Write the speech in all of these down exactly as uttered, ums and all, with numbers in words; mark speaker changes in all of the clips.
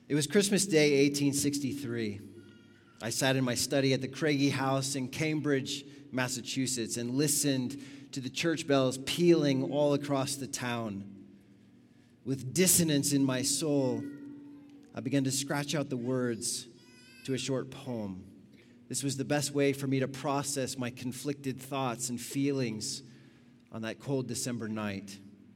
Speaker 1: It was Christmas Day, eighteen sixty-three. I sat in my study at the Craigie House in Cambridge, Massachusetts, and listened to the church bells pealing all across the town. With dissonance in my soul, I began to scratch out the words to a short poem. This was the best way for me to process my conflicted thoughts and feelings on that cold December night.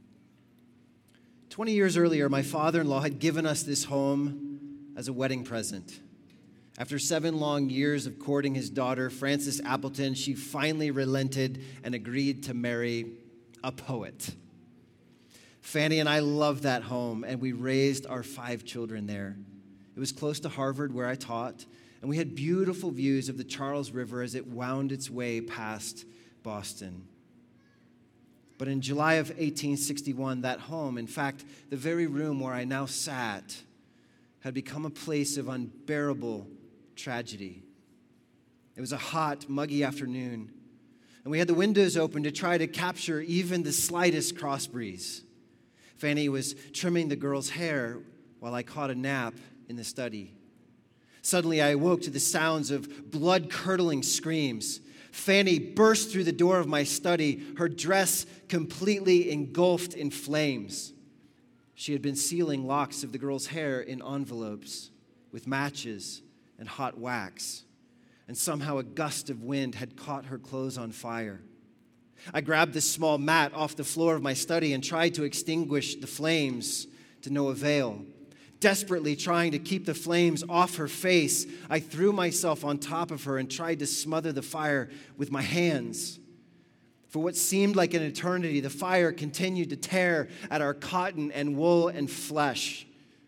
Speaker 1: Twenty years earlier, my father-in-law had given us this home as a wedding present. After seven long years of courting his daughter, Frances Appleton, she finally relented and agreed to marry a poet. Fanny and I loved that home, and we raised our five children there. It was close to Harvard, where I taught, and we had beautiful views of the Charles River as it wound its way past Boston. But in July of eighteen sixty-one, that home, in fact, the very room where I now sat, had become a place of unbearable tragedy. It was a hot, muggy afternoon, and we had the windows open to try to capture even the slightest cross breeze. Fanny was trimming the girl's hair while I caught a nap in the study. Suddenly, I awoke to the sounds of blood-curdling screams. Fanny burst through the door of my study, her dress completely engulfed in flames. She had been sealing locks of the girl's hair in envelopes with matches and hot wax, and somehow a gust of wind had caught her clothes on fire. I grabbed this small mat off the floor of my study and tried to extinguish the flames, to no avail. Desperately trying to keep the flames off her face, I threw myself on top of her and tried to smother the fire with my hands. For what seemed like an eternity, the fire continued to tear at our cotton and wool and flesh.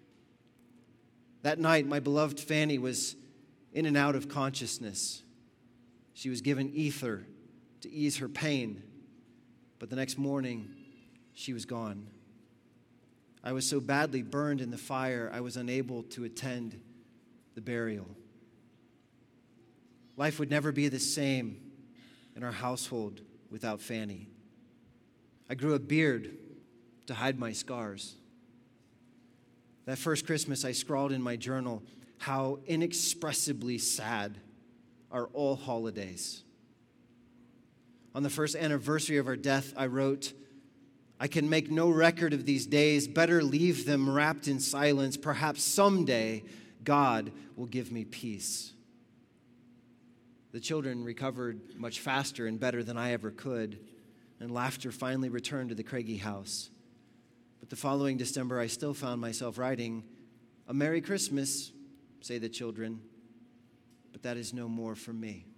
Speaker 1: That night, my beloved Fanny was in and out of consciousness. She was given ether to ease her pain, but the next morning, she was gone. I was so badly burned in the fire, I was unable to attend the burial. Life would never be the same in our household without Fanny. I grew a beard to hide my scars. That first Christmas, I scrawled in my journal, how inexpressibly sad are all holidays. On the first anniversary of our death, I wrote, I can make no record of these days. Better leave them wrapped in silence. Perhaps someday God will give me peace. The children recovered much faster and better than I ever could, and laughter finally returned to the Craigie house. But the following December, I still found myself writing, a Merry Christmas, say the children, but that is no more for me.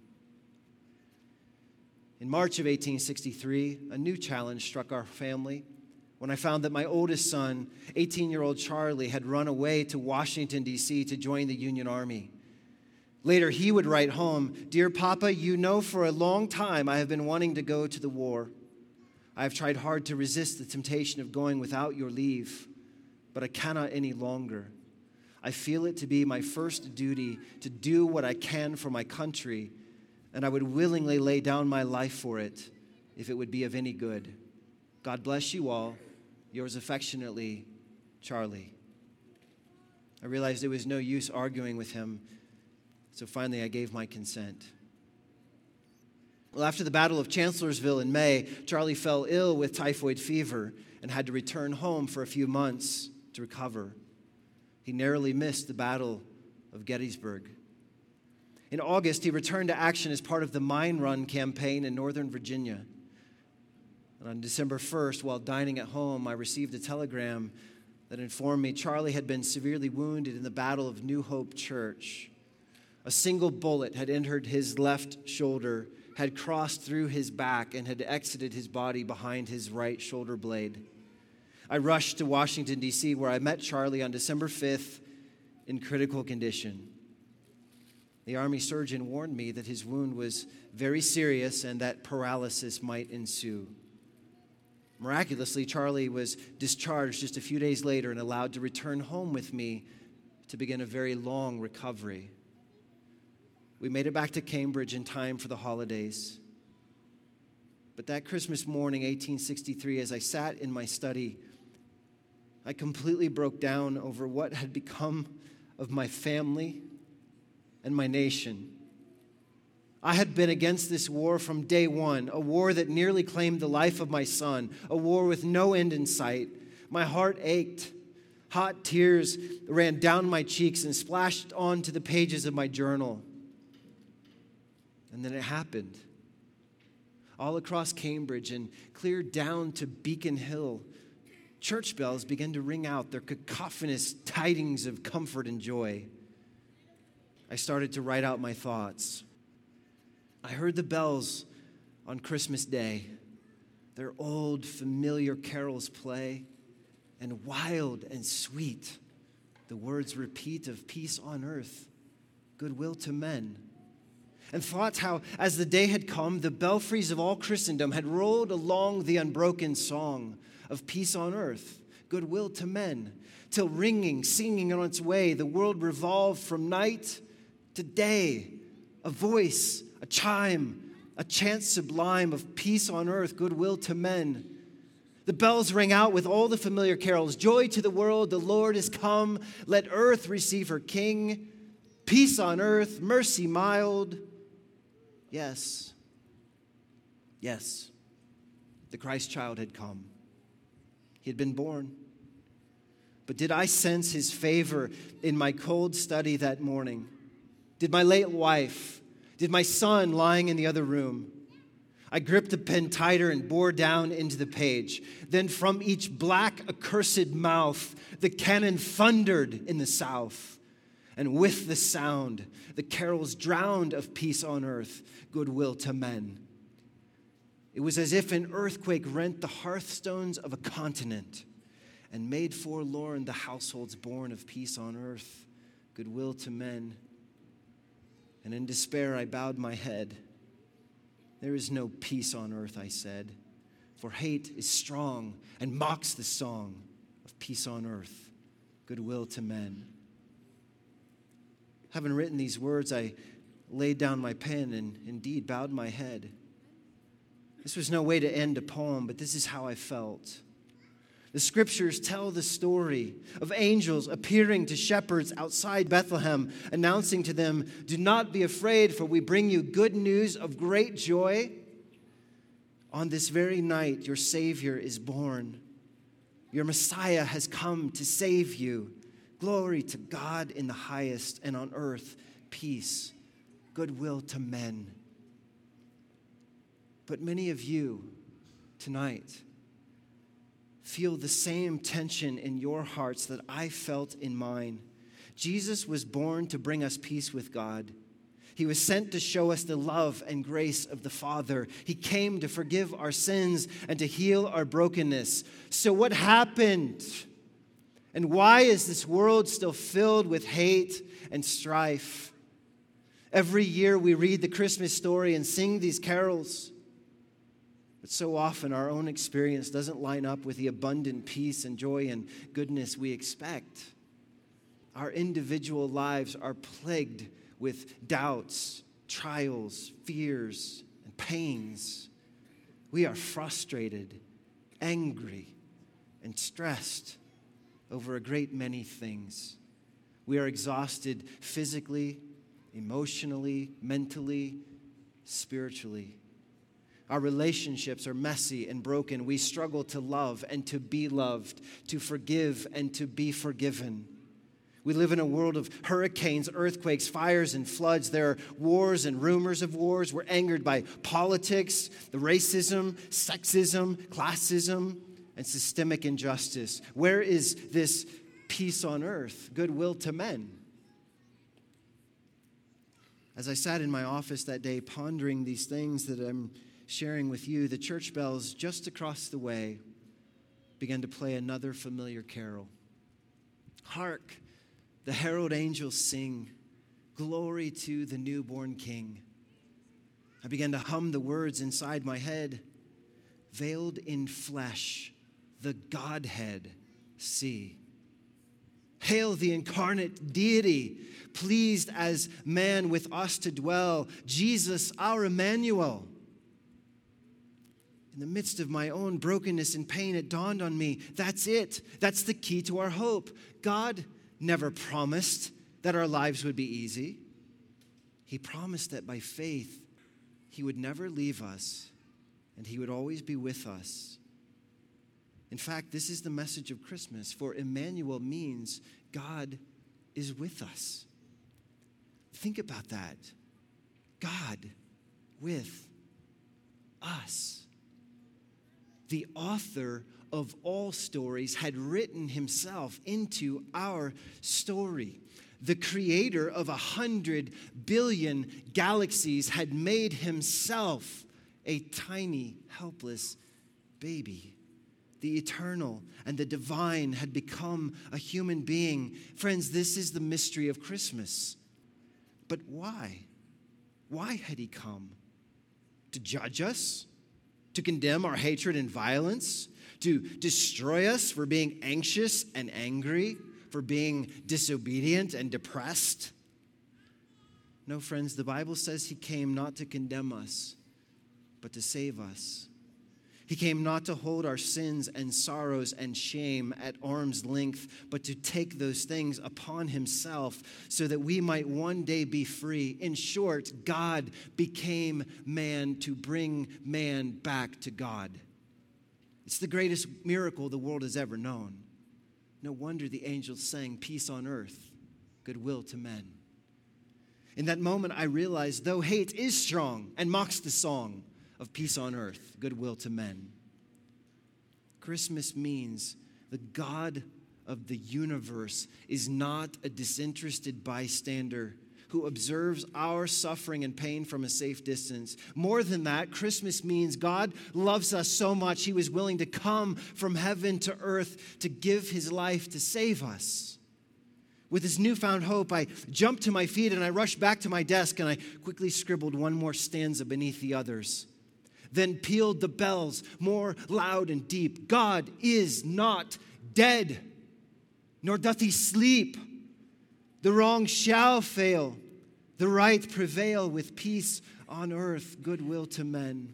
Speaker 1: In March of eighteen sixty-three, a new challenge struck our family when I found that my oldest son, eighteen-year-old Charlie, had run away to Washington, D C to join the Union Army. Later, he would write home, Dear Papa, you know for a long time I have been wanting to go to the war. I have tried hard to resist the temptation of going without your leave, but I cannot any longer. I feel it to be my first duty to do what I can for my country, and I would willingly lay down my life for it if it would be of any good. God bless you all. Yours affectionately, Charlie. I realized there was no use arguing with him, so finally I gave my consent. Well, after the Battle of Chancellorsville in May, Charlie fell ill with typhoid fever and had to return home for a few months to recover. He narrowly missed the Battle of Gettysburg. In August, he returned to action as part of the Mine Run campaign in Northern Virginia. And on December first, while dining at home, I received a telegram that informed me Charlie had been severely wounded in the Battle of New Hope Church. A single bullet had entered his left shoulder, had crossed through his back, and had exited his body behind his right shoulder blade. I rushed to Washington, D C, where I met Charlie on December fifth in critical condition. The Army surgeon warned me that his wound was very serious and that paralysis might ensue. Miraculously, Charlie was discharged just a few days later and allowed to return home with me to begin a very long recovery. We made it back to Cambridge in time for the holidays. But that Christmas morning, eighteen sixty-three, as I sat in my study, I completely broke down over what had become of my family and my nation. I had been against this war from day one, a war that nearly claimed the life of my son, a war with no end in sight. My heart ached. Hot tears ran down my cheeks and splashed onto the pages of my journal. And then it happened. All across Cambridge and clear down to Beacon Hill, church bells began to ring out their cacophonous tidings of comfort and joy. I started to write out my thoughts. I heard the bells on Christmas Day, their old familiar carols play, and wild and sweet, the words repeat of peace on earth, goodwill to men. And thought how, as the day had come, the belfries of all Christendom had rolled along the unbroken song of peace on earth, goodwill to men, till ringing, singing on its way, the world revolved from night to day, a voice, a chime, a chant sublime of peace on earth, goodwill to men. The bells rang out with all the familiar carols. Joy to the world, the Lord is come. Let earth receive her King. Peace on earth, mercy mild. Yes, yes, the Christ child had come. He had been born. But did I sense his favor in my cold study that morning? Did my late wife, did my son lying in the other room? I gripped the pen tighter and bore down into the page. Then from each black, accursed mouth, the cannon thundered in the south. And with the sound, the carols drowned of peace on earth, goodwill to men. It was as if an earthquake rent the hearthstones of a continent and made forlorn the households born of peace on earth, goodwill to men. And in despair I bowed my head. There is no peace on earth, I said, for hate is strong and mocks the song of peace on earth, goodwill to men. Having written these words, I laid down my pen and indeed bowed my head. This was no way to end a poem, but this is how I felt. The scriptures tell the story of angels appearing to shepherds outside Bethlehem, announcing to them, "Do not be afraid, for we bring you good news of great joy. On this very night, your Savior is born. Your Messiah has come to save you. Glory to God in the highest, and on earth, peace, goodwill to men." But many of you tonight feel the same tension in your hearts that I felt in mine. Jesus was born to bring us peace with God. He was sent to show us the love and grace of the Father. He came to forgive our sins and to heal our brokenness. So what happened? And why is this world still filled with hate and strife? Every year we read the Christmas story and sing these carols. But so often our own experience doesn't line up with the abundant peace and joy and goodness we expect. Our individual lives are plagued with doubts, trials, fears, and pains. We are frustrated, angry, and stressed over a great many things. We are exhausted physically, emotionally, mentally, spiritually. Our relationships are messy and broken. We struggle to love and to be loved, to forgive and to be forgiven. We live in a world of hurricanes, earthquakes, fires, and floods. There are wars and rumors of wars. We're angered by politics, the racism, sexism, classism, and systemic injustice. Where is this peace on earth, goodwill to men? As I sat in my office that day pondering these things that I'm sharing with you, the church bells just across the way began to play another familiar carol. Hark, the herald angels sing, glory to the newborn King. I began to hum the words inside my head. Veiled in flesh, the Godhead see. Hail the incarnate deity, pleased as man with us to dwell. Jesus, our Emmanuel. In the midst of my own brokenness and pain, it dawned on me, that's it. That's the key to our hope. God never promised that our lives would be easy. He promised that by faith, he would never leave us and he would always be with us. In fact, this is the message of Christmas, for Emmanuel means God is with us. Think about that. God with us. The author of all stories had written himself into our story. The creator of a hundred billion galaxies had made himself a tiny, helpless baby. The eternal and the divine had become a human being. Friends, this is the mystery of Christmas. But why? Why had he come? To judge us? To condemn our hatred and violence? To destroy us for being anxious and angry? For being disobedient and depressed? No, friends, the Bible says he came not to condemn us, but to save us. He came not to hold our sins and sorrows and shame at arm's length, but to take those things upon himself so that we might one day be free. In short, God became man to bring man back to God. It's the greatest miracle the world has ever known. No wonder the angels sang, "Peace on earth, goodwill to men." In that moment, I realized, though hate is strong and mocks the song of peace on earth, goodwill to men, Christmas means the God of the universe is not a disinterested bystander who observes our suffering and pain from a safe distance. More than that, Christmas means God loves us so much he was willing to come from heaven to earth to give his life to save us. With this newfound hope, I jumped to my feet and I rushed back to my desk and I quickly scribbled one more stanza beneath the others. Then pealed the bells more loud and deep. God is not dead, nor doth he sleep. The wrong shall fail, the right prevail, with peace on earth, goodwill to men.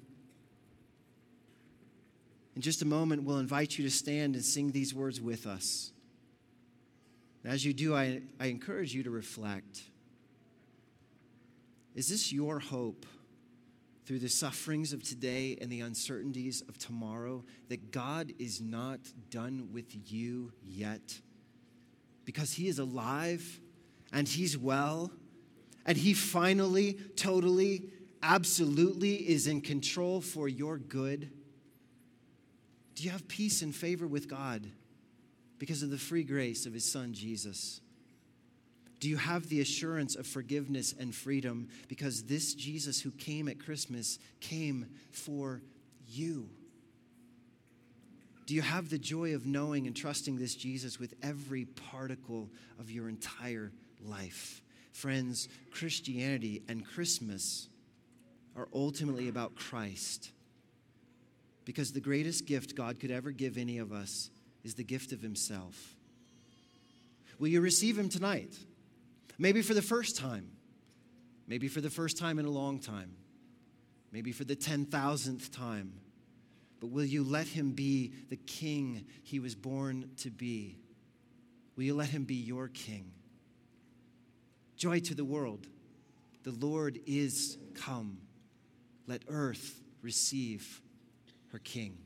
Speaker 1: In just a moment, we'll invite you to stand and sing these words with us. And as you do, I, I encourage you to reflect. Is this your hope through the sufferings of today and the uncertainties of tomorrow, that God is not done with you yet? Because he is alive and he's well, and he finally, totally, absolutely is in control for your good? Do you have peace and favor with God because of the free grace of his son, Jesus? Do you have the assurance of forgiveness and freedom because this Jesus who came at Christmas came for you? Do you have the joy of knowing and trusting this Jesus with every particle of your entire life? Friends, Christianity and Christmas are ultimately about Christ, because the greatest gift God could ever give any of us is the gift of himself. Will you receive him tonight? Maybe for the first time. Maybe for the first time in a long time. Maybe for the ten thousandth time. But will you let him be the king he was born to be? Will you let him be your king? Joy to the world. The Lord is come. Let earth receive her king.